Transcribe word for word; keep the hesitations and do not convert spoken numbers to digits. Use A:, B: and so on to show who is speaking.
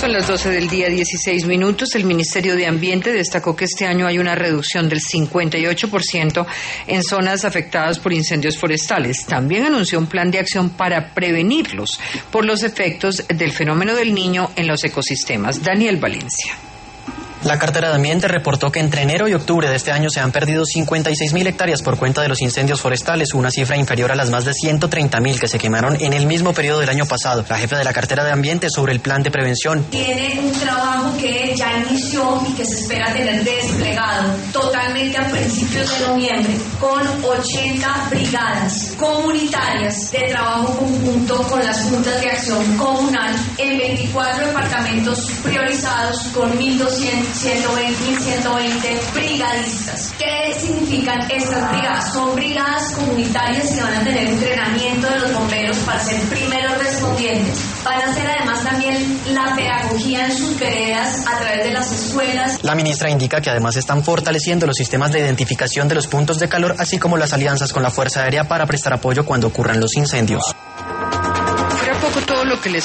A: Son las doce del día, dieciséis minutos. El Ministerio de Ambiente destacó que este año hay una reducción del cincuenta y ocho por ciento en zonas afectadas por incendios forestales. También anunció un plan de acción para prevenirlos por los efectos del fenómeno del Niño en los ecosistemas. Daniel Valencia.
B: La cartera de Ambiente reportó que entre enero y octubre de este año se han perdido cincuenta y seis mil hectáreas por cuenta de los incendios forestales, una cifra inferior a las más de ciento treinta mil que se quemaron en el mismo periodo del año pasado. La jefa de la cartera de Ambiente sobre el plan de prevención.
C: Tiene un trabajo que ya inició y que se espera tener desplegado totalmente a principios de noviembre con ochenta brigadas comunitarias de trabajo conjunto con las juntas de acción comunal en veinticuatro departamentos priorizados con mil doscientos ciento veinte brigadistas. ¿Qué significan estas brigadas? Son brigadas comunitarias que van a tener entrenamiento de los bomberos para ser primeros respondientes. Van a hacer además también la pedagogía en sus veredas a través de las escuelas.
B: La ministra indica que además están fortaleciendo los sistemas de identificación de los puntos de calor, así como las alianzas con la Fuerza Aérea para prestar apoyo cuando ocurran los incendios.
A: Fuera poco todo lo que les